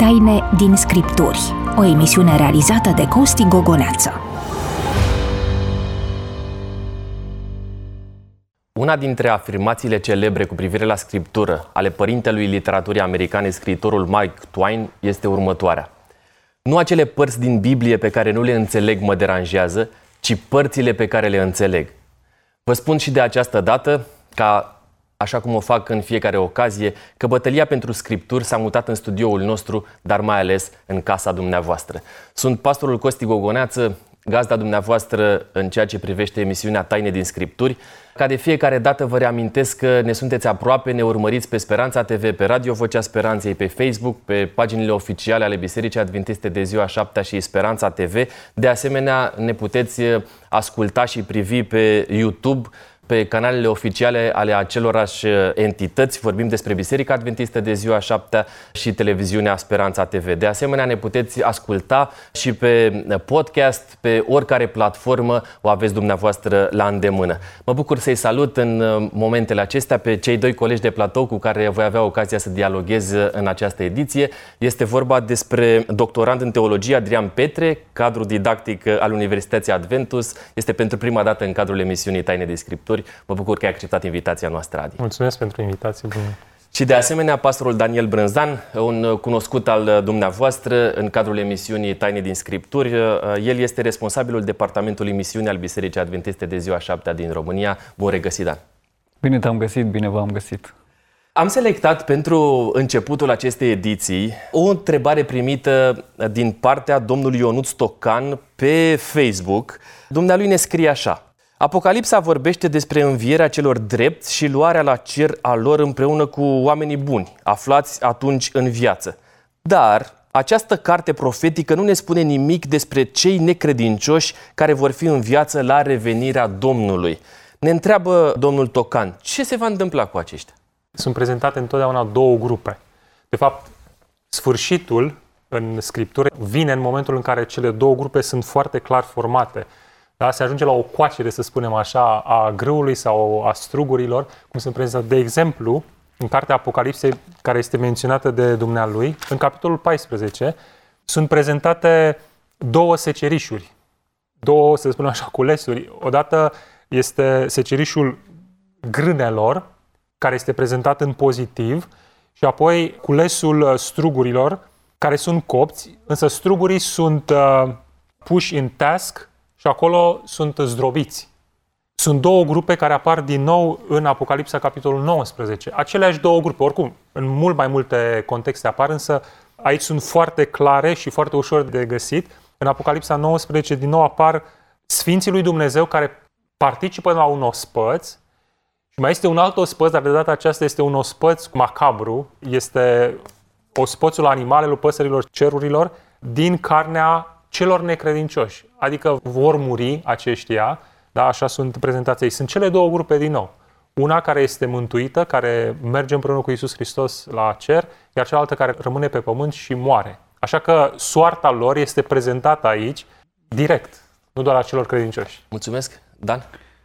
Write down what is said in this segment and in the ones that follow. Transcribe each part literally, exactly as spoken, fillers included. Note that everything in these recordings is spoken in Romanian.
Taine din Scripturi, o emisiune realizată de Costi Gogoneață. Una dintre afirmațiile celebre cu privire la scriptură ale părintelui literaturii americane, scriitorul Mark Twain, este următoarea: nu acele părți din Biblie pe care nu le înțeleg mă deranjează, ci părțile pe care le înțeleg. Vă spun și de această dată, ca așa cum o fac în fiecare ocazie, că bătălia pentru scripturi s-a mutat în studioul nostru, dar mai ales în casa dumneavoastră. Sunt pastorul Costi Gogoneață, gazda dumneavoastră în ceea ce privește emisiunea Taine din Scripturi. Ca de fiecare dată vă reamintesc că ne sunteți aproape, ne urmăriți pe Speranța T V, pe Radio Vocea Speranței, pe Facebook, pe paginile oficiale ale Bisericii Adventiste de Ziua Șaptea și Speranța T V. De asemenea, ne puteți asculta și privi pe YouTube, pe canalele oficiale ale acelorași entități. Vorbim despre Biserica Adventistă de Ziua Șaptea și televiziunea Speranța T V. De asemenea, ne puteți asculta și pe podcast, pe oricare platformă o aveți dumneavoastră la îndemână. Mă bucur să-i salut în momentele acestea pe cei doi colegi de platou cu care voi avea ocazia să dialoghez în această ediție. Este vorba despre doctorand în teologie Adrian Petre, cadru didactic al Universității Adventus. Este pentru prima dată în cadrul emisiunii Taine de Scripturi. Mă bucur că ai acceptat invitația noastră, Adi. Mulțumesc pentru invitație. Bună. Și de asemenea, pastorul Daniel Brânzan, un cunoscut al dumneavoastră în cadrul emisiunii Taine din Scripturi. El este responsabilul departamentului misiuni al Bisericii Adventiste de Ziua Șaptea din România. Bun regăsit, Dan! Bine te-am găsit, bine v-am găsit! Am selectat pentru începutul acestei ediții o întrebare primită din partea domnului Ionuț Tocan pe Facebook. Dumnealui ne scrie așa: Apocalipsa vorbește despre învierea celor drepți și luarea la cer a lor împreună cu oamenii buni, aflați atunci în viață. Dar această carte profetică nu ne spune nimic despre cei necredincioși care vor fi în viață la revenirea Domnului. Ne întreabă domnul Tocan, ce se va întâmpla cu aceștia? Sunt prezentate întotdeauna două grupe. De fapt, sfârșitul în Scriptură vine în momentul în care cele două grupe sunt foarte clar formate. Da? Se ajunge la o coacere, să spunem așa, a grâului sau a strugurilor, cum sunt prezentate. De exemplu, în cartea Apocalipsei, care este menționată de dumnealui, în capitolul paisprezece, sunt prezentate două secerișuri, două, să spunem așa, culesuri. Odată este secerișul grânelor, care este prezentat în pozitiv, și apoi culesul strugurilor, care sunt copți, însă strugurii sunt uh, puși în task și acolo sunt zdrobiți. Sunt două grupe care apar din nou în Apocalipsa, capitolul nouăsprezece. Aceleași două grupe, oricum, în mult mai multe contexte apar, însă aici sunt foarte clare și foarte ușor de găsit. În Apocalipsa nouăsprezece, din nou, apar Sfinții lui Dumnezeu care participă la un ospăț și mai este un alt ospăț, dar de data aceasta este un ospăț macabru. Este ospățul animalelor, păsărilor, cerurilor, din carnea celor necredincioși. Adică vor muri aceștia, da, așa sunt prezentați ei. Sunt cele două grupe din nou. Una care este mântuită, care merge împreună cu Iisus Hristos la cer, iar cealaltă care rămâne pe pământ și moare. Așa că soarta lor este prezentată aici direct, nu doar a celor credincioși. Mulțumesc. Dan?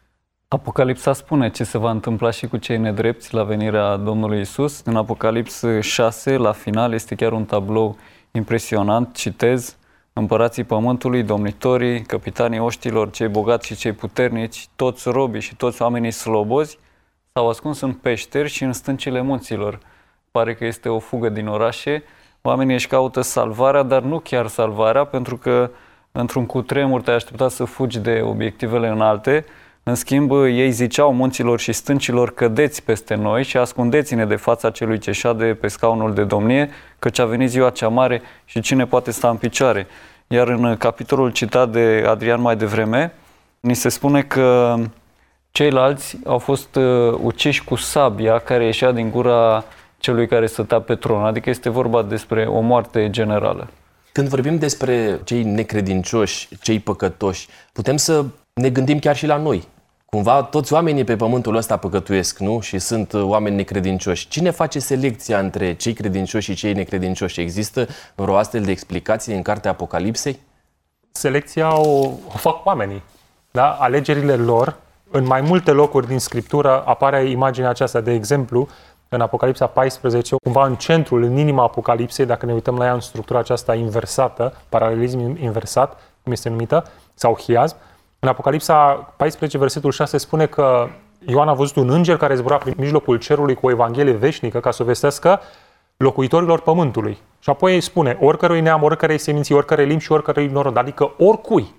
Apocalipsa spune ce se va întâmpla și cu cei nedrepți la venirea Domnului Iisus. În Apocalips șase, la final, este chiar un tablou impresionant. Citez: împărații pământului, domnitorii, capitanii oștilor, cei bogați și cei puternici, toți robii și toți oamenii slobozi s-au ascuns în peșteri și în stâncile munților. Pare că este o fugă din orașe. Oamenii își caută salvarea, dar nu chiar salvarea, pentru că într-un cutremur te-ai așteptat să fugi de obiectivele înalte. În schimb, ei ziceau munților și stâncilor: cădeți peste noi și ascundeți-ne de fața celui ce șade pe scaunul de domnie, căci a venit ziua cea mare și cine poate sta în picioare. Iar în capitolul citat de Adrian mai devreme, ni se spune că ceilalți au fost uciși cu sabia care ieșea din gura celui care stătea pe tron, adică este vorba despre o moarte generală. Când vorbim despre cei necredincioși, cei păcătoși, putem să ne gândim chiar și la noi. Cumva toți oamenii pe pământul ăsta păcătuiesc, nu? Și sunt oameni necredincioși. Cine face selecția între cei credincioși și cei necredincioși? Există vreo astfel de explicație în cartea Apocalipsei? Selecția o, o fac oamenii. Da? Alegerile lor, în mai multe locuri din Scriptură apare imaginea aceasta. De exemplu, în Apocalipsa paisprezece, cumva în centrul, în inima Apocalipsei, dacă ne uităm la ea în structura aceasta inversată, paralelism inversat, cum este numită, sau hiazm. În Apocalipsa paisprezece, versetul șase spune că Ioan a văzut un înger care zbura prin mijlocul cerului cu o evanghelie veșnică ca să o vestească locuitorilor pământului. Și apoi îi spune, oricărui neam, oricărei seminții, oricărei limbi și oricărui norod, adică oricui.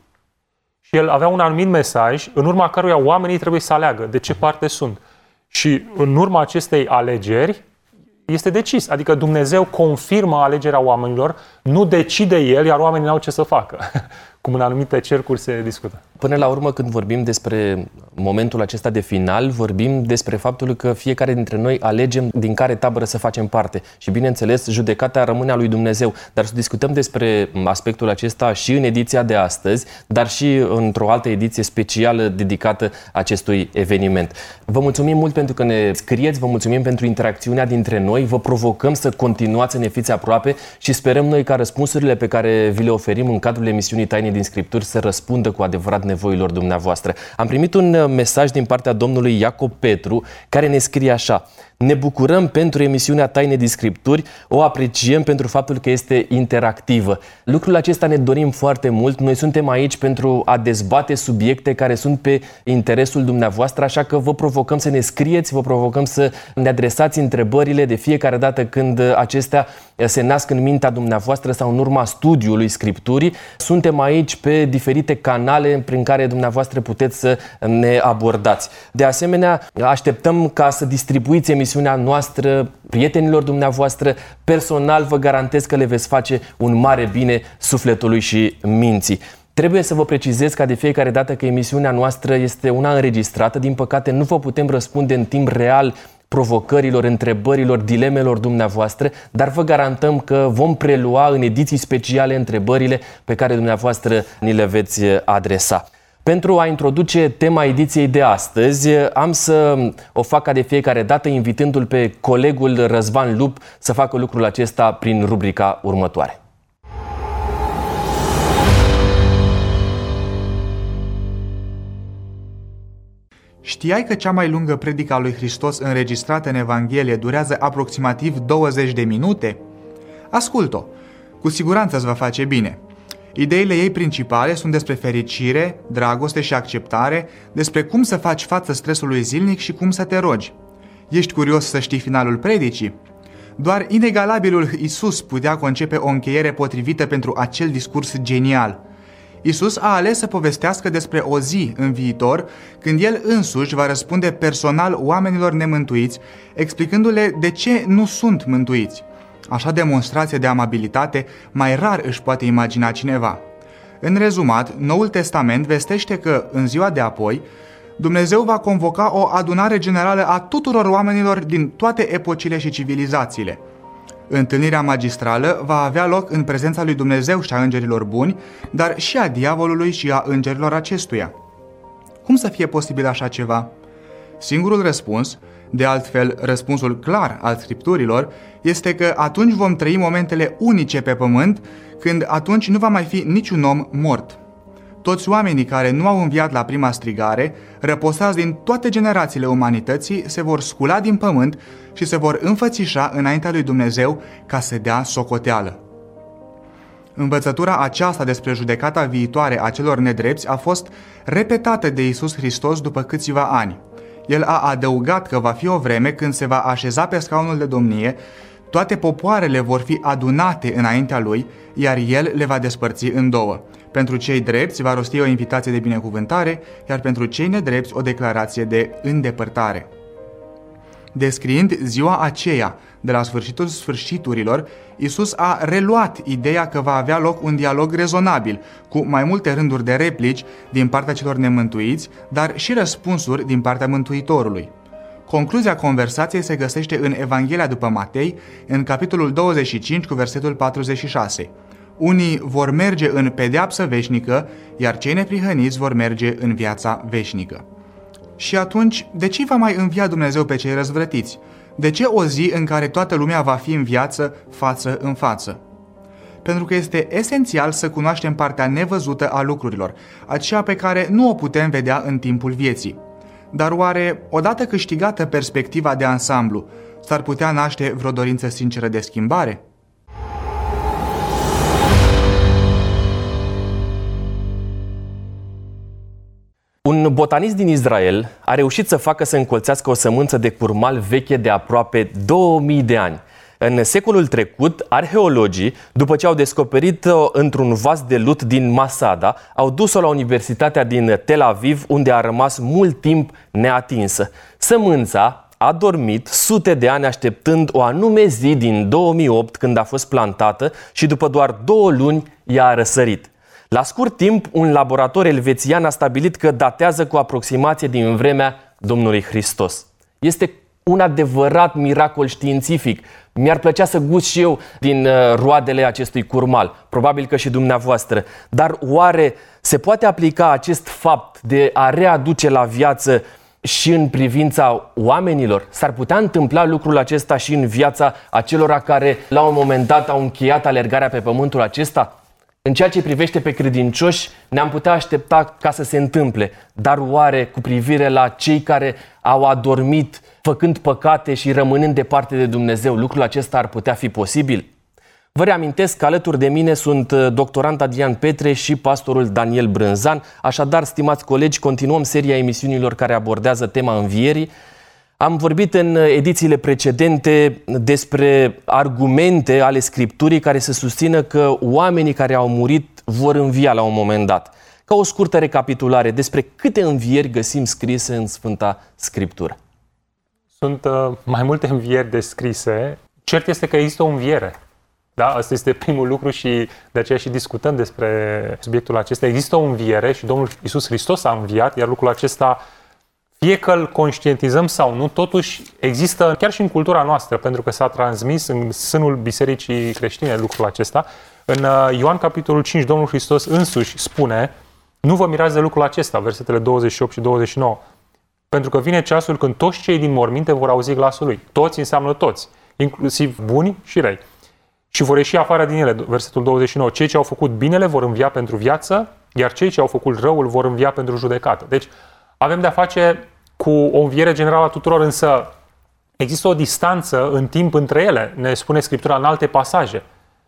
Și el avea un anumit mesaj, în urma căruia oamenii trebuie să aleagă de ce parte sunt. Și în urma acestei alegeri este decis. Adică Dumnezeu confirmă alegerea oamenilor, nu decide El, iar oamenii n-au ce să facă. Cum în anumite cercuri se discută. Până la urmă, când vorbim despre momentul acesta de final, vorbim despre faptul că fiecare dintre noi alegem din care tabără să facem parte. Și bineînțeles, judecata rămâne a lui Dumnezeu. Dar să discutăm despre aspectul acesta și în ediția de astăzi, dar și într-o altă ediție specială dedicată acestui eveniment. Vă mulțumim mult pentru că ne scrieți, vă mulțumim pentru interacțiunea dintre noi, vă provocăm să continuați să ne fiți aproape și sperăm noi ca răspunsurile pe care vi le oferim în cadrul emisiunii Taine din Scripturi să răspundă cu adevărat nevoilor dumneavoastră. Am primit un mesaj din partea domnului Iacob Petru, care ne scrie așa: ne bucurăm pentru emisiunea Taine din Scripturi, o apreciem pentru faptul că este interactivă. Lucrul acesta ne dorim foarte mult. Noi suntem aici pentru a dezbate subiecte care sunt pe interesul dumneavoastră, așa că vă provocăm să ne scrieți, vă provocăm să ne adresați întrebările de fiecare dată când acestea se nasc în mintea dumneavoastră sau în urma studiului Scripturii. Suntem aici pe diferite canale prin care dumneavoastră puteți să ne abordați. De asemenea, așteptăm ca să distribuiți emisiunea noastră prietenilor dumneavoastră. Personal vă garantez că le veți face un mare bine sufletului și minții. Trebuie să vă precizez ca de fiecare dată că emisiunea noastră este una înregistrată. Din păcate nu vă putem răspunde în timp real provocărilor, întrebărilor, dilemelor dumneavoastră, dar vă garantăm că vom prelua în ediții speciale întrebările pe care dumneavoastră ni le veți adresa. Pentru a introduce tema ediției de astăzi, am să o fac ca de fiecare dată, invitându-l pe colegul Răzvan Lup să facă lucrul acesta prin rubrica următoare. Știai că cea mai lungă predică a lui Hristos înregistrată în Evanghelie durează aproximativ douăzeci de minute? Ascult-o, cu siguranță îți va face bine. Ideile ei principale sunt despre fericire, dragoste și acceptare, despre cum să faci față stresului zilnic și cum să te rogi. Ești curios să știi finalul predicii? Doar inegalabilul Iisus putea concepe o încheiere potrivită pentru acel discurs genial. Iisus a ales să povestească despre o zi în viitor când El însuși va răspunde personal oamenilor nemântuiți, explicându-le de ce nu sunt mântuiți. Așa demonstrație de amabilitate mai rar își poate imagina cineva. În rezumat, Noul Testament vestește că, în ziua de apoi, Dumnezeu va convoca o adunare generală a tuturor oamenilor din toate epocile și civilizațiile. Întâlnirea magistrală va avea loc în prezența lui Dumnezeu și a îngerilor buni, dar și a diavolului și a îngerilor acestuia. Cum să fie posibil așa ceva? Singurul răspuns, de altfel răspunsul clar al Scripturilor, este că atunci vom trăi momentele unice pe pământ, când atunci nu va mai fi niciun om mort. Toți oamenii care nu au înviat la prima strigare, răposați din toate generațiile umanității, se vor scula din pământ și se vor înfățișa înaintea lui Dumnezeu ca să dea socoteală. Învățătura aceasta despre judecata viitoare a celor nedrepți a fost repetată de Iisus Hristos după câțiva ani. El a adăugat că va fi o vreme când se va așeza pe scaunul de domnie, toate popoarele vor fi adunate înaintea lui, iar el le va despărți în două. Pentru cei drepți va rosti o invitație de binecuvântare, iar pentru cei nedrepți o declarație de îndepărtare. Descriind ziua aceea, de la sfârșitul sfârșiturilor, Iisus a reluat ideea că va avea loc un dialog rezonabil, cu mai multe rânduri de replici din partea celor nemântuiți, dar și răspunsuri din partea Mântuitorului. Concluzia conversației se găsește în Evanghelia după Matei, în capitolul douăzeci și cinci cu versetul patruzeci și șase. Unii vor merge în pedeapsă veșnică, iar cei neprihăniți vor merge în viața veșnică. Și atunci, de ce va mai învia Dumnezeu pe cei răzvrătiți? De ce o zi în care toată lumea va fi în viață, față în față? Pentru că este esențial să cunoaștem partea nevăzută a lucrurilor, aceea pe care nu o putem vedea în timpul vieții. Dar oare, odată câștigată perspectiva de ansamblu, s-ar putea naște vreo dorință sinceră de schimbare? Un botanist din Israel a reușit să facă să încolțească o sămânță de curmal veche de aproape două mii de ani. În secolul trecut, arheologii, după ce au descoperit-o într-un vas de lut din Masada, au dus-o la Universitatea din Tel Aviv, unde a rămas mult timp neatinsă. Sămânța a dormit sute de ani așteptând o anume zi din două mii opt, când a fost plantată, și după doar două luni ea a răsărit. La scurt timp, un laborator elvețian a stabilit că datează cu aproximație din vremea Domnului Hristos. Este un adevărat miracol științific. Mi-ar plăcea să gust și eu din roadele acestui curmal, probabil că și dumneavoastră. Dar oare se poate aplica acest fapt de a readuce la viață și în privința oamenilor? S-ar putea întâmpla lucrul acesta și în viața acelora care la un moment dat au încheiat alergarea pe pământul acesta? În ceea ce privește pe credincioși, ne-am putea aștepta ca să se întâmple, dar oare cu privire la cei care au adormit făcând păcate și rămânând departe de Dumnezeu, lucrul acesta ar putea fi posibil? Vă reamintesc că alături de mine sunt doctorant Adrian Petre și pastorul Daniel Brânzan. Așadar, stimați colegi, continuăm seria emisiunilor care abordează tema învierii. Am vorbit în edițiile precedente despre argumente ale Scripturii care să susțină că oamenii care au murit vor învia la un moment dat. Ca o scurtă recapitulare, despre câte învieri găsim scrise în Sfânta Scriptură? Sunt uh, mai multe învieri descrise. Cert este că există o înviere. Da? Asta este primul lucru și de aceea și discutăm despre subiectul acesta. Există o înviere și Domnul Iisus Hristos a înviat, iar lucrul acesta, fie că îl conștientizăm sau nu, totuși există chiar și în cultura noastră, pentru că s-a transmis în sânul Bisericii creștine lucrul acesta. În Ioan capitolul cinci, Domnul Hristos însuși spune: nu vă mirați de lucrul acesta, versetele douăzeci și opt și douăzeci și nouă, pentru că vine ceasul când toți cei din morminte vor auzi glasul lui. Toți înseamnă toți, inclusiv buni și răi. Și vor ieși afară din ele, versetul douăzeci și nouă. Cei ce au făcut binele vor învia pentru viață, iar cei ce au făcut răul vor învia pentru judecată. Deci avem de-a face cu o înviere generală a tuturor, însă există o distanță în timp între ele, ne spune Scriptura în alte pasaje.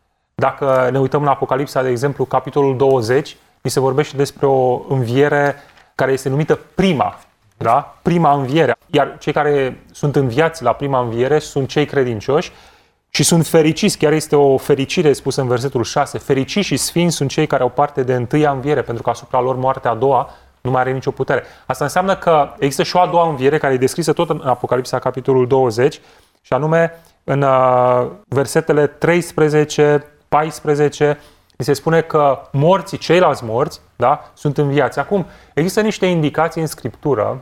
Dacă ne uităm la Apocalipsa, de exemplu, capitolul douăzeci, ni se vorbește despre o înviere care este numită prima, da? Prima înviere. Iar cei care sunt înviați la prima înviere sunt cei credincioși și sunt fericiți, chiar este o fericire spusă în versetul șase, fericiți și sfinți sunt cei care au parte de întâia înviere, pentru că asupra lor moartea a doua nu mai are nicio putere. Asta înseamnă că există și o a doua înviere care e descrisă tot în Apocalipsa, capitolul douăzeci, și anume în uh, versetele treisprezece, paisprezece, se spune că morții, ceilalți morți, da, sunt înviați. Acum, există niște indicații în Scriptură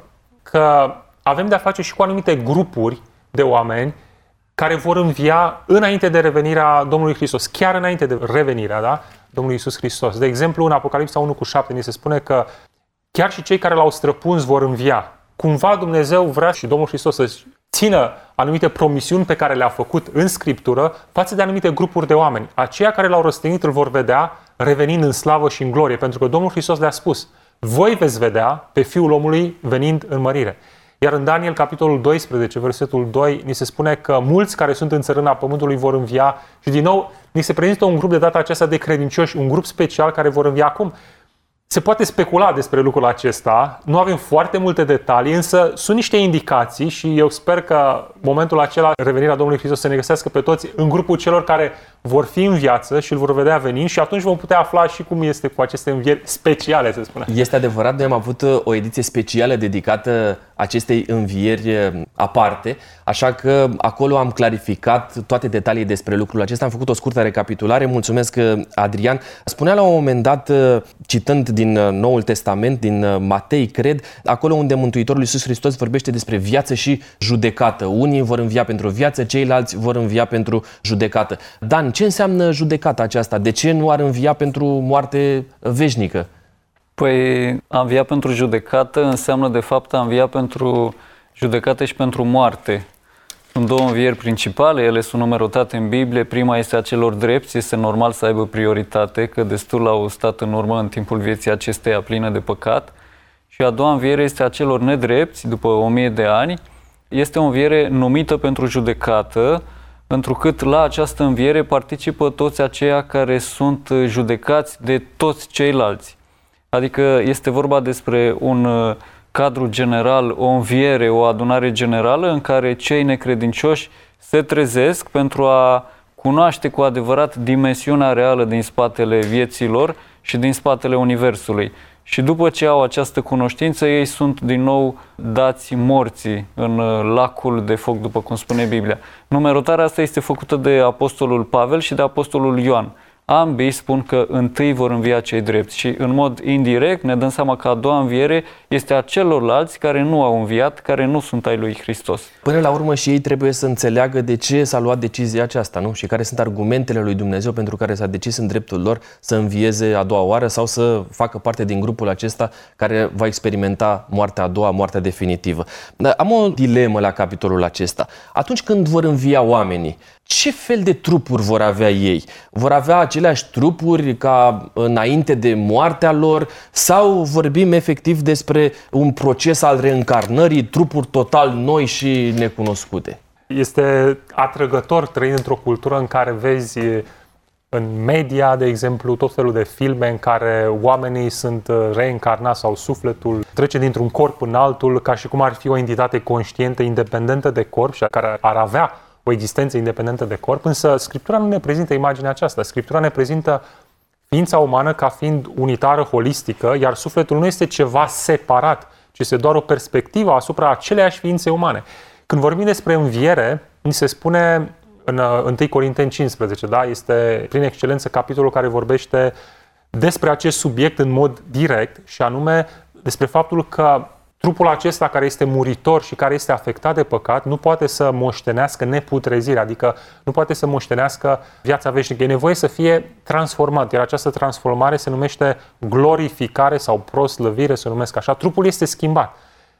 că avem de-a face și cu anumite grupuri de oameni care vor învia înainte de revenirea Domnului Hristos, chiar înainte de revenirea, da, Domnului Iisus Hristos. De exemplu, în Apocalipsa unu cu șapte ni se spune că chiar și cei care l-au străpuns vor învia. Cumva Dumnezeu vrea și Domnul Hristos să-și țină anumite promisiuni pe care le-a făcut în Scriptură față de anumite grupuri de oameni. Aceia care l-au răstignit îl vor vedea revenind în slavă și în glorie, pentru că Domnul Hristos le-a spus: voi veți vedea pe Fiul omului venind în mărire. Iar în Daniel, capitolul doisprezece, versetul doi, ni se spune că mulți care sunt în țărâna pământului vor învia și din nou ni se prezintă un grup de data aceasta de credincioși, un grup special care vor învia. Acum, se poate specula despre lucrul acesta, nu avem foarte multe detalii, însă sunt niște indicații și eu sper că momentul acela, revenirea Domnului Hristos, să ne găsească pe toți în grupul celor care vor fi în viață și îl vor vedea venind și atunci vom putea afla și cum este cu aceste învieri speciale, să spunem. Este adevărat, noi am avut o ediție specială dedicată acestei învieri aparte, așa că acolo am clarificat toate detaliile despre lucrul acesta, am făcut o scurtă recapitulare. Mulțumesc, Adrian. Spunea la un moment dat, citând din Noul Testament, din Matei, cred, acolo unde Mântuitorul Iisus Hristos vorbește despre viață și judecată. Unii vor învia pentru viață, ceilalți vor învia pentru judecată. Dan, ce înseamnă judecata aceasta? De ce nu ar învia pentru moarte veșnică? Păi, a învia pentru judecată înseamnă de fapt a învia pentru judecată și pentru moarte. Sunt două învieri principale, ele sunt numerotate în Biblie. Prima este a celor drepți, este normal să aibă prioritate, că destul au stat în urmă în timpul vieții acesteia plină de păcat. și a doua înviere este a celor nedrepți, după o mie de ani. Este o înviere numită pentru judecată, întrucât la această înviere participă toți aceia care sunt judecați de toți ceilalți. Adică este vorba despre un cadru general, o înviere, o adunare generală în care cei necredincioși se trezesc pentru a cunoaște cu adevărat dimensiunea reală din spatele vieților și din spatele Universului. Și după ce au această cunoștință, ei sunt din nou dați morții în lacul de foc, după cum spune Biblia. Numerotarea asta este făcută de apostolul Pavel și de apostolul Ioan. Ambii spun că întâi vor învia cei drepți și în mod indirect ne dăm seama că a doua înviere este a celorlalți care nu au înviat, care nu sunt ai lui Hristos. Până la urmă și ei trebuie să înțeleagă de ce s-a luat decizia aceasta, nu? Și care sunt argumentele lui Dumnezeu pentru care s-a decis în dreptul lor să învieze a doua oară sau să facă parte din grupul acesta care va experimenta moartea a doua, moartea definitivă. Dar am o dilemă la capitolul acesta. Atunci când vor învia oamenii, ce fel de trupuri vor avea ei? Vor avea aceleași trupuri ca înainte de moartea lor sau vorbim efectiv despre un proces al reîncarnării, trupuri total noi și necunoscute? Este atrăgător trăind într-o cultură în care vezi în media, de exemplu, tot felul de filme în care oamenii sunt reîncarnați sau sufletul trece dintr-un corp în altul ca și cum ar fi o entitate conștientă, independentă de corp și care ar avea o existență independentă de corp, însă Scriptura nu ne prezintă imaginea aceasta. Scriptura ne prezintă ființa umană ca fiind unitară, holistică, iar sufletul nu este ceva separat, ci este doar o perspectivă asupra aceleiași ființe umane. Când vorbim despre înviere, ni se spune în întâi Corinteni cincisprezece, da? Este prin excelență capitolul care vorbește despre acest subiect în mod direct și anume despre faptul că trupul acesta care este muritor și care este afectat de păcat nu poate să moștenească neputrezirea, adică nu poate să moștenească viața veșnică. E nevoie să fie transformat, iar această transformare se numește glorificare sau proslăvire, se numesc așa. Trupul este schimbat,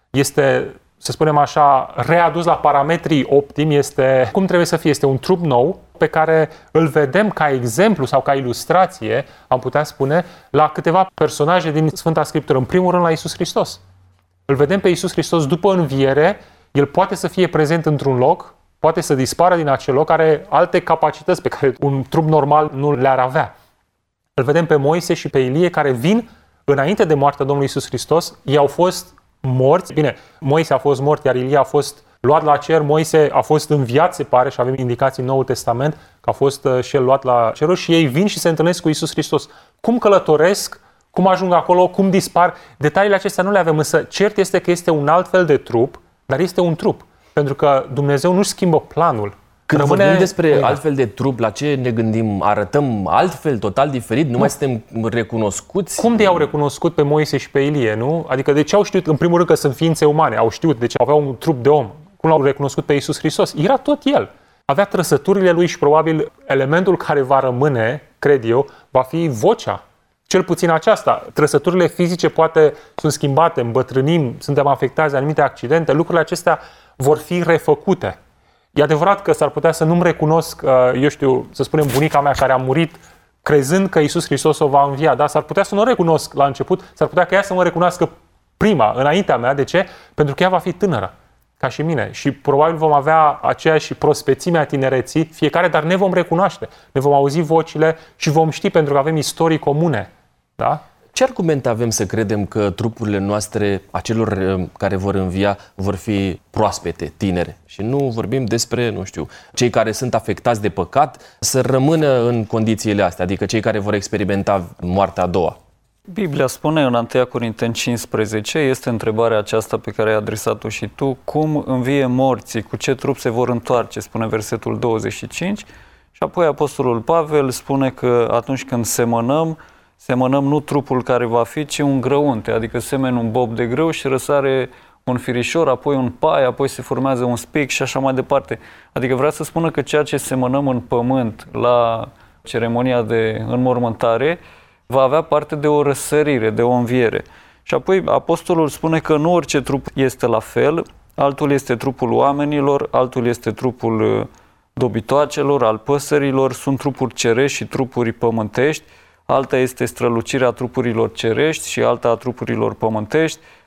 este, să spunem așa, readus la parametrii optimi, este cum trebuie să fie, este un trup nou pe care îl vedem ca exemplu sau ca ilustrație, am putea spune, la câteva personaje din Sfânta Scriptură, în primul rând la Iisus Hristos. Îl vedem pe Iisus Hristos după înviere, El poate să fie prezent într-un loc, poate să dispară din acel loc, are alte capacități pe care un trup normal nu le-ar avea. Îl vedem pe Moise și pe Ilie care vin înainte de moartea Domnului Iisus Hristos, ei au fost morți. Bine, Moise a fost mort, iar Ilie a fost luat la cer, Moise a fost înviat, se pare, și avem indicații în Noul Testament că a fost și el luat la ceruri și ei vin și se întâlnesc cu Iisus Hristos. Cum călătoresc? Cum ajung acolo, cum dispar, detaliile acestea nu le avem, însă cert este că este un alt fel de trup, dar este un trup, pentru că Dumnezeu nu-și schimbă planul. Când Rămâne... vorbim despre altfel de trup, la ce ne gândim? Arătăm altfel, total diferit? Nu, nu mai suntem recunoscuți? Cum de i-au recunoscut pe Moise și pe Ilie, nu? Adică de ce au știut, în primul rând, că sunt ființe umane? Au știut, deci aveau un trup de om. Cum l-au recunoscut pe Iisus Hristos? Era tot El. Avea trăsăturile Lui și probabil elementul care va rămâne, cred eu, va fi vocea. Cel puțin aceasta. Trăsăturile fizice poate sunt schimbate, îmbătrânim, suntem afectați de anumite accidente, lucrurile acestea vor fi refăcute. E adevărat că s-ar putea să nu-mi recunosc, eu știu, să spunem, bunica mea care a murit crezând că Iisus Hristos o va învia, dar s-ar putea să nu o recunosc la început, s-ar putea că ea să mă recunoască prima, înaintea mea. De ce? Pentru că ea va fi tânără, ca și mine. Și probabil vom avea aceeași prospețime a tinereții, fiecare, dar ne vom recunoaște. Ne vom auzi vocile și vom ști, pentru că avem istorii comune. Da? Ce argument avem să credem că trupurile noastre, a celor care vor învia, vor fi proaspete, tinere? Și nu vorbim despre, nu știu, cei care sunt afectați de păcat să rămână în condițiile astea, adică cei care vor experimenta moartea a doua. Biblia spune în întâi Corinteni cincisprezece, este întrebarea aceasta pe care ai adresat-o și tu, cum învie morții, cu ce trup se vor întoarce, spune versetul douăzeci și cinci, și apoi Apostolul Pavel spune că atunci când semănăm, semănăm nu trupul care va fi, ci un grăunte, adică semeni un bob de grâu și răsare un firișor, apoi un pai, apoi se formează un spic și așa mai departe. Adică vrea să spună că ceea ce semănăm în pământ la ceremonia de înmormântare va avea parte de o răsărire, de o înviere. Și apoi apostolul spune că nu orice trup este la fel, altul este trupul oamenilor, altul este trupul dobitoacelor, al păsărilor, sunt trupuri cerești și trupuri pământești, alta este strălucirea trupurilor cerești și alta a trupurilor pământești,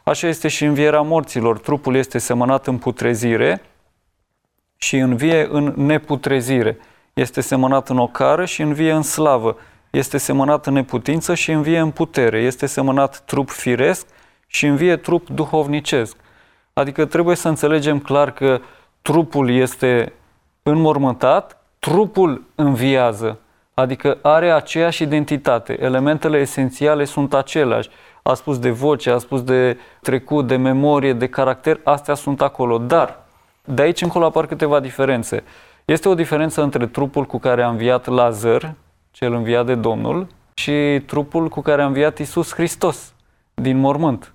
Așa este și învierea morților. Trupul este semănat în putrezire și învie în neputrezire. Este semănat în ocară și învie în slavă. Este semănat în neputință și învie în putere. Este semănat trup firesc și învie trup duhovnicesc. Adică trebuie să înțelegem clar că trupul este înmormântat, trupul înviază. Adică are aceeași identitate. Elementele esențiale sunt aceleași. A spus de voce, a spus de trecut, de memorie, de caracter, astea sunt acolo. Dar de aici încolo apar câteva diferențe. Este o diferență între trupul cu care a înviat Lazar, cel înviat de Domnul, și trupul cu care a înviat Iisus Hristos din mormânt.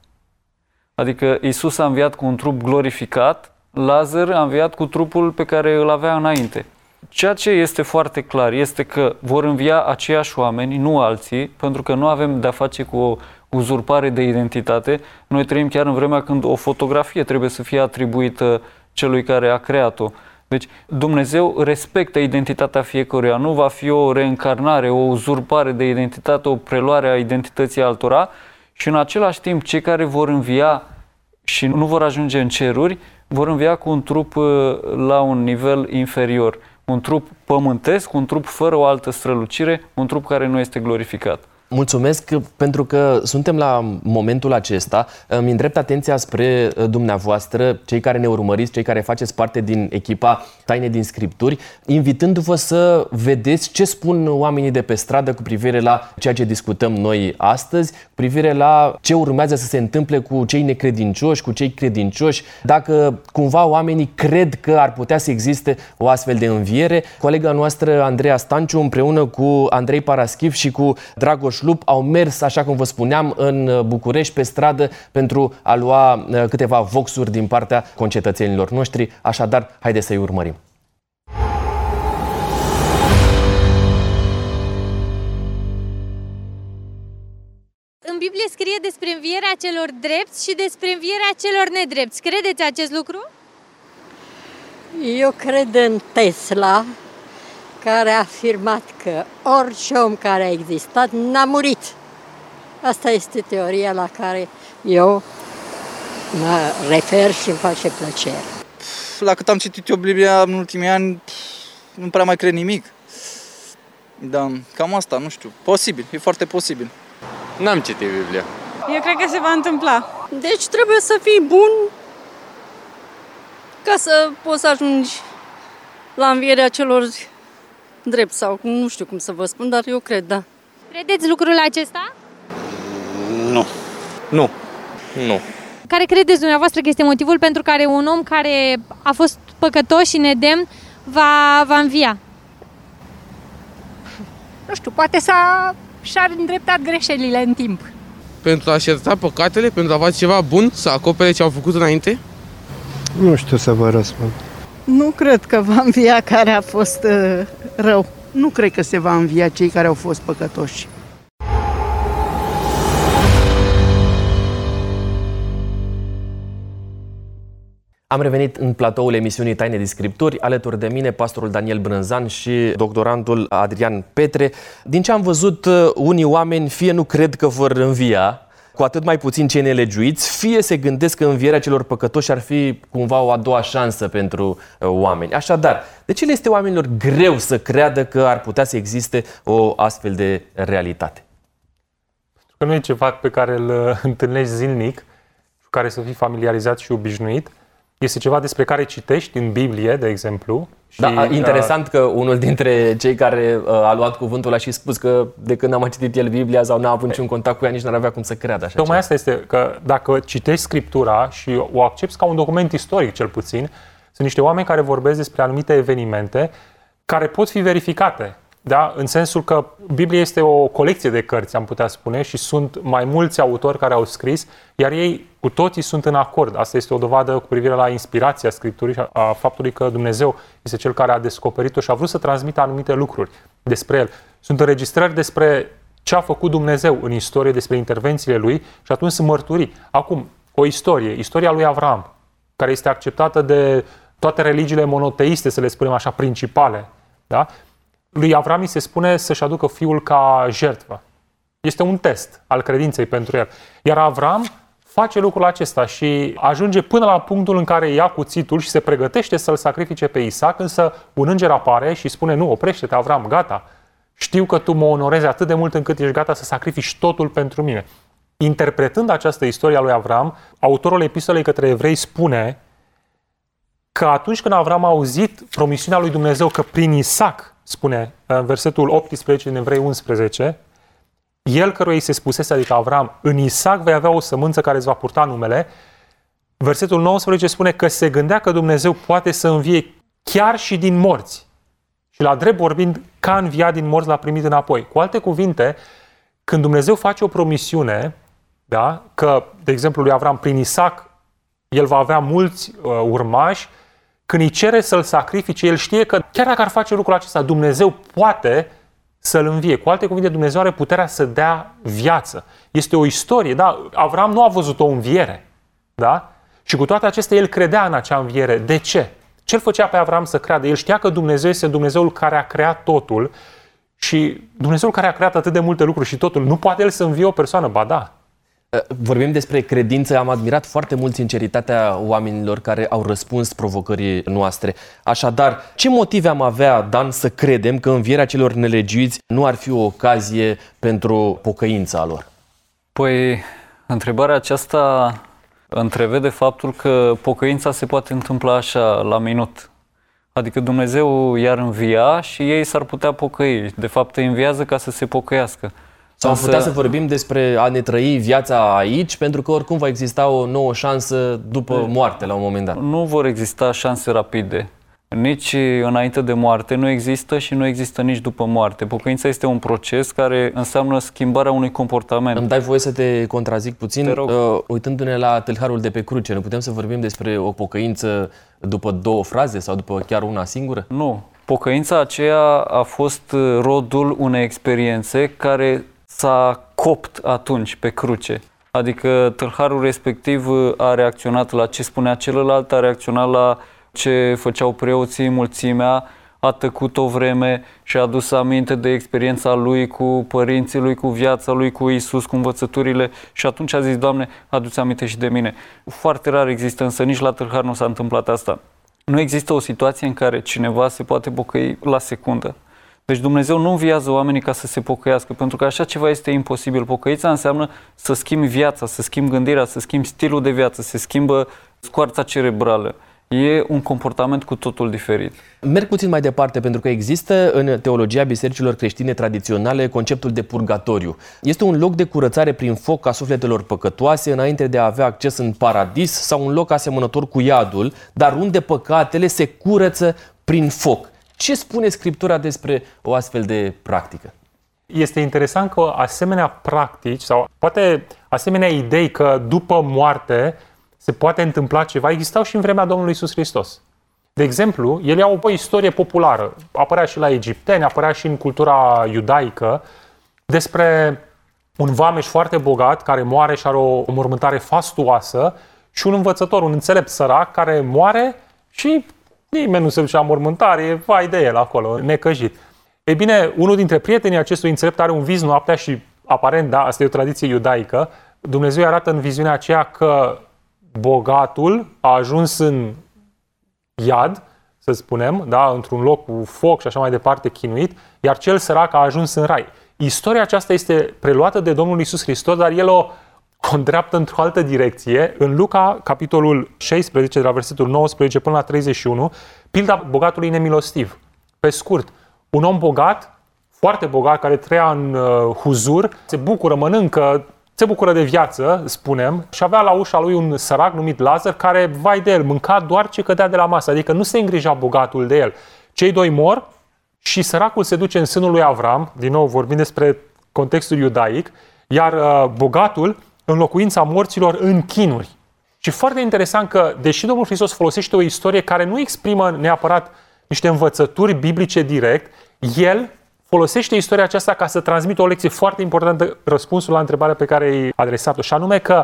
Adică Iisus a înviat cu un trup glorificat, Lazar a înviat cu trupul pe care îl avea înainte. Ceea ce este foarte clar este că vor învia aceiași oameni, nu alții, pentru că nu avem de-a face cu o uzurpare de identitate. Noi trăim chiar în vremea când o fotografie trebuie să fie atribuită celui care a creat-o. Deci Dumnezeu respectă identitatea fiecăruia. Nu va fi o reîncarnare, o uzurpare de identitate, o preluare a identității altora și în același timp cei care vor învia și nu vor ajunge în ceruri, vor învia cu un trup la un nivel inferior. Un trup pământesc, un trup fără o altă strălucire, un trup care nu este glorificat. Mulțumesc pentru că suntem la momentul acesta. Îmi îndrept atenția spre dumneavoastră, cei care ne urmăriți, cei care faceți parte din echipa Taine din Scripturi, invitându-vă să vedeți ce spun oamenii de pe stradă cu privire la ceea ce discutăm noi astăzi, cu privire la ce urmează să se întâmple cu cei necredincioși, cu cei credincioși, dacă cumva oamenii cred că ar putea să existe o astfel de înviere. Colega noastră, Andreea Stanciu, împreună cu Andrei Paraschiv și cu Dragoș Lup, au mers, așa cum vă spuneam, în București, pe stradă, pentru a lua câteva voxuri din partea concetățenilor noștri. Așadar, haideți să-i urmărim. În Biblie scrie despre învierea celor drepți și despre învierea celor nedrepți. Credeți acest lucru? Eu cred în Tesla, care a afirmat că orice om care a existat n-a murit. Asta este teoria la care eu mă refer și îmi face plăcere. La cât am citit eu Biblia în ultimii ani, nu prea mai cred nimic. Da, cam asta, nu știu. Posibil, e foarte posibil. N-am citit Biblia. Eu cred că se va întâmpla. Deci trebuie să fii bun ca să poți să ajungi la învierea celor drept sau nu știu cum să vă spun, dar eu cred, da. Credeți lucrul acesta? Nu. Nu. Nu. Care credeți dumneavoastră că este motivul pentru care un om care a fost păcătos și nedemn va, va învia? Nu știu, poate s-a, și-a îndreptat greșelile în timp. Pentru a-și ierta păcatele, pentru a face ceva bun, să acopere ce au făcut înainte? Nu știu să vă răspund. Nu cred că va învia care a fost uh, rău. Nu cred că se va învia cei care au fost păcătoși. Am revenit în platoul emisiunii Taine din Scripturi, alături de mine pastorul Daniel Brânzan și doctorandul Adrian Petre. Din ce am văzut, unii oameni fie nu cred că vor învia, cu atât mai puțin cei nelegiuiți, fie se gândesc că învierea celor păcătoși ar fi cumva o a doua șansă pentru oameni. Așadar, de ce le este oamenilor greu să creadă că ar putea să existe o astfel de realitate? Pentru că nu e ceva pe care îl întâlnești zilnic, cu care să fii familiarizat și obișnuit. Este ceva despre care citești în Biblie, de exemplu. Și, da, interesant că unul dintre cei care a luat cuvântul a și spus că de când am citit el Biblia sau n-a avut niciun contact cu ea, nici n-ar avea cum să creadă așa. Tocmai asta este, că dacă citești Scriptura și o accepți ca un document istoric cel puțin, sunt niște oameni care vorbesc despre anumite evenimente care pot fi verificate. Da? În sensul că Biblia este o colecție de cărți, am putea spune, și sunt mai mulți autori care au scris, iar ei cu toții sunt în acord. Asta este o dovadă cu privire la inspirația Scripturii și a faptului că Dumnezeu este Cel care a descoperit-o și a vrut să transmită anumite lucruri despre El. Sunt înregistrări despre ce a făcut Dumnezeu în istorie, despre intervențiile Lui și atunci sunt mărturii. Acum, o istorie, istoria lui Avram, care este acceptată de toate religiile monoteiste, să le spunem așa, principale, da? Lui Avram îi se spune să-și aducă fiul ca jertfă. Este un test al credinței pentru el. Iar Avram face lucrul acesta și ajunge până la punctul în care ia cuțitul și se pregătește să-l sacrifice pe Isaac, însă un înger apare și spune: nu, oprește-te, Avram, gata. Știu că tu mă onorezi atât de mult încât ești gata să sacrifici totul pentru mine. Interpretând această istorie a lui Avram, autorul epistolei către evrei spune că atunci când Avram a auzit promisiunea lui Dumnezeu că prin Isaac, spune în versetul optsprezece din Evrei unsprezece, el căruia îi se spusese, adică Avram, în Isaac vei avea o sămânță care îți va purta numele. Versetul nouăsprezece spune că se gândea că Dumnezeu poate să învie chiar și din morți. Și la drept vorbind, ca înviat din morți l-a primit înapoi. Cu alte cuvinte, când Dumnezeu face o promisiune, da, că, de exemplu, lui Avram, prin Isaac, el va avea mulți uh, urmași, când îi cere să-l sacrifice, el știe că chiar dacă ar face lucrul acesta, Dumnezeu poate să-l învie. Cu alte cuvinte, Dumnezeu are puterea să dea viață. Este o istorie, da? Avram nu a văzut o înviere, da? Și cu toate acestea, el credea în acea înviere. De ce? Ce îl făcea pe Avram să creadă? El știa că Dumnezeu este Dumnezeul care a creat totul și Dumnezeul care a creat atât de multe lucruri și totul, nu poate el să învie o persoană? Ba da. Vorbim despre credință, am admirat foarte mult sinceritatea oamenilor care au răspuns provocării noastre. Așadar, ce motive am avea, Dan, să credem că învierea celor nelegiuiți nu ar fi o ocazie pentru pocăința lor? Păi, întrebarea aceasta întrevede faptul că pocăința se poate întâmpla așa, la minut. Adică Dumnezeu i-ar învia și ei s-ar putea pocăi. De fapt, îi înviază ca să se pocăiască. Sau am putea să vorbim despre a ne trăi viața aici, pentru că oricum va exista o nouă șansă după moarte la un moment dat. Nu vor exista șanse rapide. Nici înainte de moarte nu există și nu există nici după moarte. Pocăința este un proces care înseamnă schimbarea unui comportament. Îmi dai voie să te contrazic puțin? Te rog. Uh, uitându-ne la tâlharul de pe cruce, nu putem să vorbim despre o pocăință după două fraze sau după chiar una singură? Nu. Pocăința aceea a fost rodul unei experiențe care s-a copt atunci pe cruce. Adică tâlharul respectiv a reacționat la ce spunea celălalt, a reacționat la ce făceau preoții, mulțimea, a tăcut o vreme și a adus aminte de experiența lui cu părinții lui, cu viața lui, cu Iisus, cu învățăturile și atunci a zis: Doamne, adu-ți aminte și de mine. Foarte rar există, însă nici la tâlhar nu s-a întâmplat asta. Nu există o situație în care cineva se poate pocăi la secundă. Deci Dumnezeu nu înviază oamenii ca să se pocăiască, pentru că așa ceva este imposibil. Pocăința înseamnă să schimbi viața, să schimbi gândirea, să schimbi stilul de viață, se schimbă scoarța cerebrală. E un comportament cu totul diferit. Merg puțin mai departe, pentru că există în teologia bisericilor creștine tradiționale conceptul de purgatoriu. Este un loc de curățare prin foc a sufletelor păcătoase înainte de a avea acces în paradis sau un loc asemănător cu iadul, dar unde păcatele se curăță prin foc. Ce spune Scriptura despre o astfel de practică? Este interesant că asemenea practici sau poate asemenea idei că după moarte se poate întâmpla ceva, existau și în vremea Domnului Iisus Hristos. De exemplu, el ia o istorie populară, apărea și la egipteni, apărea și în cultura iudaică, despre un vameș foarte bogat care moare și are o mormântare fastuoasă și un învățător, un înțelept sărac care moare și nimeni nu se duce la mormântare, e vai de el acolo, necăjit. Ei bine, unul dintre prietenii acestui înțelept are un vis noaptea și, aparent, da, asta e o tradiție iudaică, Dumnezeu îi arată în viziunea aceea că bogatul a ajuns în iad, să spunem, da, într-un loc cu foc și așa mai departe, chinuit, iar cel sărac a ajuns în rai. Istoria aceasta este preluată de Domnul Iisus Hristos, dar el o o îndreaptă într-o altă direcție. În Luca, capitolul șaisprezece, de la versetul nouăsprezece până la treizeci și unu, pilda bogatului nemilostiv. Pe scurt, un om bogat, foarte bogat, care trăia în uh, huzur, se bucură, mănâncă, se bucură de viață, spunem, și avea la ușa lui un sărac numit Lazar, care, vai de el, mânca doar ce cădea de la masă, adică nu se îngrija bogatul de el. Cei doi mor și săracul se duce în sânul lui Avram, din nou vorbim despre contextul iudaic, iar uh, bogatul în locuința morților în chinuri. Și foarte interesant că, deși Domnul Hristos folosește o istorie care nu exprimă neapărat niște învățături biblice direct, El folosește istoria aceasta ca să transmită o lecție foarte importantă, răspunsul la întrebarea pe care i-a adresat-o, și anume că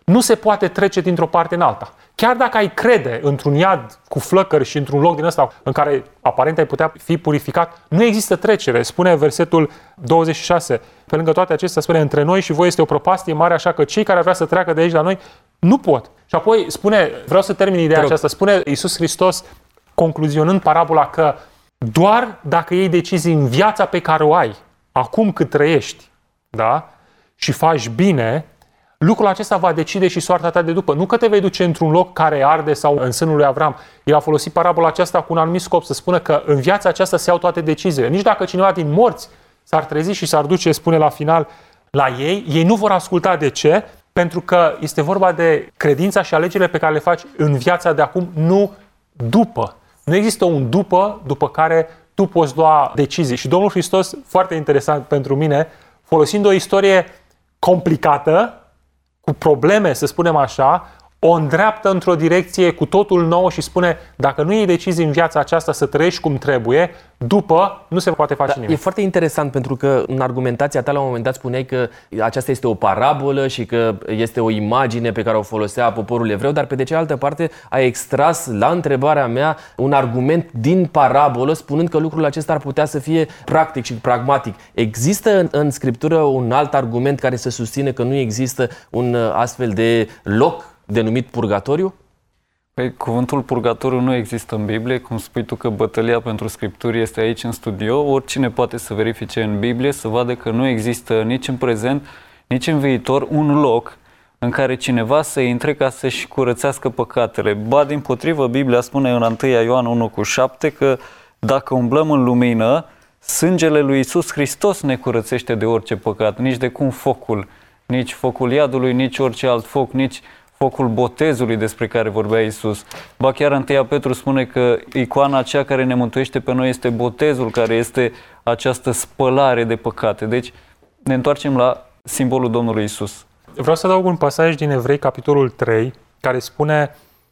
nu se poate trece dintr-o parte în alta. Chiar dacă ai crede într-un iad cu flăcări și într-un loc din ăsta în care aparent ai putea fi purificat, nu există trecere. Spune versetul douăzeci și șase. Pe lângă toate acestea spune, între noi și voi este o propastie mare, așa că cei care ar vrea să treacă de aici la noi nu pot. Și apoi spune, vreau să termin ideea aceasta, spune Iisus Hristos, concluzionând parabola, că doar dacă iei decizii în viața pe care o ai, acum cât trăiești, da? Și faci bine, lucrul acesta va decide și soarta ta de după. Nu că te vei duce într-un loc care arde sau în sânul lui Avram. El a folosit parabola aceasta cu un anumit scop, să spună că în viața aceasta se iau toate deciziile. Nici dacă cineva din morți s-ar trezi și s-ar duce, spune la final, la ei, ei nu vor asculta. De ce? Pentru că este vorba de credința și alegerile pe care le faci în viața de acum, nu după. Nu există un după, după care tu poți lua decizii. Și Domnul Hristos, foarte interesant pentru mine, folosind o istorie complicată, cu probleme, să spunem așa, o îndreaptă într-o direcție cu totul nouă și spune, dacă nu iei decizii în viața aceasta să trăiești cum trebuie, după nu se poate face da, nimic. E foarte interesant pentru că în argumentația ta la un moment dat spuneai că aceasta este o parabolă și că este o imagine pe care o folosea poporul evreu, dar pe de cealaltă parte ai extras la întrebarea mea un argument din parabolă spunând că lucrul acesta ar putea să fie practic și pragmatic. Există în, în Scriptură un alt argument care să susține că nu există un astfel de loc denumit purgatoriu? Păi, cuvântul purgatoriu nu există în Biblie, cum spui tu că bătălia pentru Scripturi este aici în studio, oricine poate să verifice în Biblie, să vadă că nu există nici în prezent, nici în viitor un loc în care cineva să intre ca să-și curățească păcatele. Ba dimpotrivă, Biblia spune în unu Ioan unu cu șapte că dacă umblăm în lumină, sângele lui Iisus Hristos ne curățește de orice păcat, nici de cum focul, nici focul iadului, nici orice alt foc, nici focul botezului despre care vorbea Iisus. Ba chiar întâi Petru spune că icoana aceea care ne mântuiește pe noi este botezul, care este această spălare de păcate. Deci ne întoarcem la simbolul Domnului Iisus. Vreau să adaug un pasaj din Evrei, capitolul trei, care spune: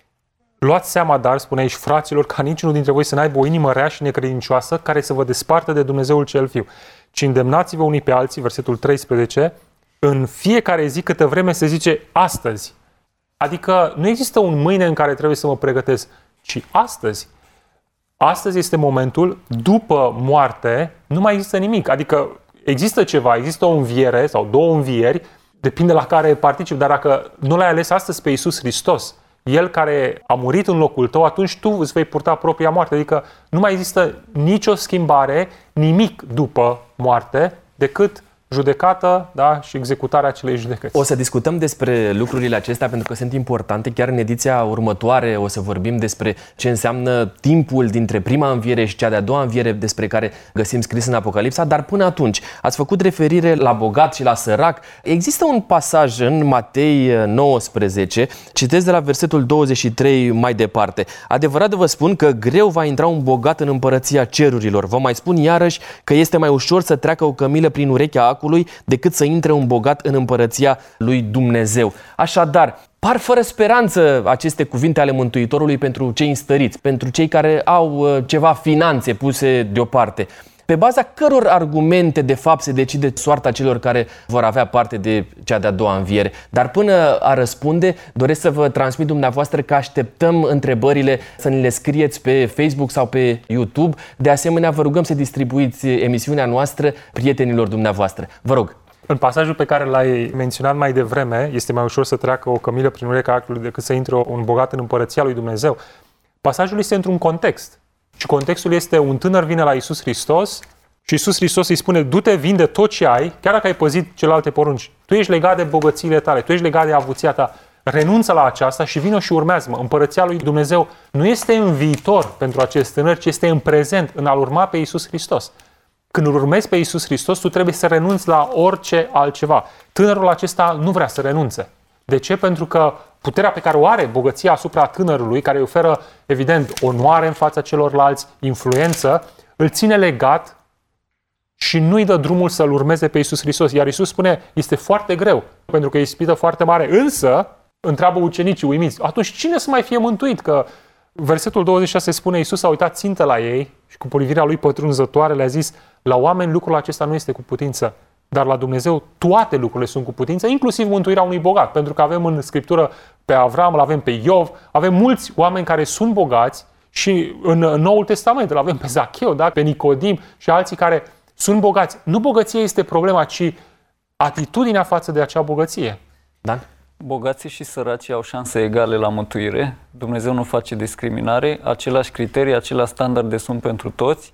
luați seama, dar, spune aici, fraților, ca niciunul dintre voi să n-aibă o inimă rea și necredincioasă care să vă despartă de Dumnezeul cel viu, ci îndemnați-vă unii pe alții, versetul treisprezece, în fiecare zi câtă vreme se zice astăzi. Adică nu există un mâine în care trebuie să mă pregătesc, ci astăzi. Astăzi este momentul, după moarte, nu mai există nimic. Adică există ceva, există o înviere sau două învieri, depinde la care particip, dar dacă nu l-ai ales astăzi pe Iisus Hristos, El care a murit în locul tău, atunci tu îți vei purta propria moarte. Adică nu mai există nicio schimbare, nimic după moarte, decât judecată, da, și executarea acelei judecăți. O să discutăm despre lucrurile acestea pentru că sunt importante. Chiar în ediția următoare o să vorbim despre ce înseamnă timpul dintre prima înviere și cea de-a doua înviere despre care găsim scris în Apocalipsa, dar până atunci ați făcut referire la bogat și la sărac. Există un pasaj în Matei nouăsprezece, citesc de la versetul douăzeci și trei mai departe. Adevărat vă spun că greu va intra un bogat în împărăția cerurilor. Vă mai spun iarăși că este mai ușor să treacă o cămilă prin urechea acului decât să intre un bogat în împărăția lui Dumnezeu. Așadar, par fără speranță aceste cuvinte ale Mântuitorului pentru cei înstăriți, pentru cei care au ceva finanțe puse deoparte. Pe baza căror argumente, de fapt, se decide soarta celor care vor avea parte de cea de-a doua înviere. Dar până a răspunde, doresc să vă transmit dumneavoastră că așteptăm întrebările să ne le scrieți pe Facebook sau pe YouTube. De asemenea, vă rugăm să distribuiți emisiunea noastră prietenilor dumneavoastră. Vă rog. În pasajul pe care l-ai menționat mai devreme, este mai ușor să treacă o cămilă prin urechea acului decât să intre un bogat în împărăția lui Dumnezeu. Pasajul este într-un context. Și contextul este: un tânăr vine la Iisus Hristos și Iisus Hristos îi spune: du-te, vinde tot ce ai, chiar dacă ai păzit celelalte porunci. Tu ești legat de bogățiile tale, tu ești legat de avuția ta. Renunță la aceasta și vină și urmează-mă. Împărăția lui Dumnezeu nu este în viitor pentru acest tânăr, ci este în prezent, în a-L urma pe Iisus Hristos. Când îl urmezi pe Iisus Hristos, tu trebuie să renunți la orice altceva. Tânărul acesta nu vrea să renunțe. De ce? Pentru că puterea pe care o are bogăția asupra tânărului, care îi oferă, evident, onoare în fața celorlalți, influență, îl ține legat și nu-i dă drumul să-L urmeze pe Iisus Hristos. Iar Iisus spune: este foarte greu, pentru că e ispită foarte mare. Însă, întreabă ucenicii uimiți: atunci cine să mai fie mântuit? Că versetul douăzeci și șase spune: Iisus a uitat țintă la ei și cu privirea lui pătrunzătoare le-a zis: la oameni lucrul acesta nu este cu putință, Dar la Dumnezeu toate lucrurile sunt cu putință, inclusiv mântuirea unui bogat. Pentru că avem în Scriptură pe Avram, îl avem pe Iov, avem mulți oameni care sunt bogați și în Noul Testament îl avem pe Zacheu, da? Pe Nicodim și alții care sunt bogați. Nu bogăția este problema, ci atitudinea față de acea bogăție. Dan? Bogații și săracii au șanse egale la mântuire. Dumnezeu nu face discriminare. Aceleași criterii, aceleași standarde sunt pentru toți.